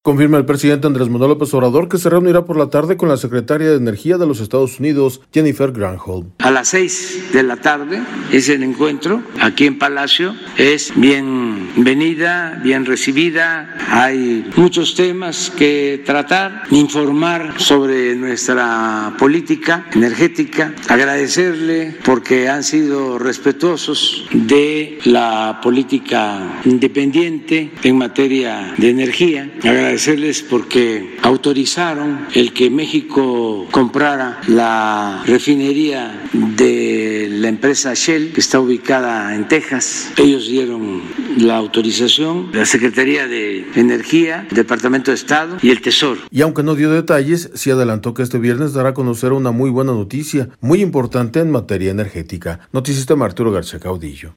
Confirma el presidente Andrés Manuel López Obrador que se reunirá por la tarde con la secretaria de Energía de los Estados Unidos, Jennifer Granholm. A las 6 de la tarde es el encuentro aquí en Palacio. Es bienvenida, bien recibida. Hay muchos temas que tratar, informar sobre nuestra política energética, agradecerle porque han sido respetuosos de la política independiente en materia de energía. Agradecerles porque autorizaron el que México comprara la refinería de la empresa Shell, que está ubicada en Texas. Ellos dieron la autorización, la Secretaría de Energía, el Departamento de Estado y el Tesoro. Y aunque no dio detalles, sí adelantó que este viernes dará a conocer una muy buena noticia, muy importante en materia energética. Noticias de Arturo García Caudillo.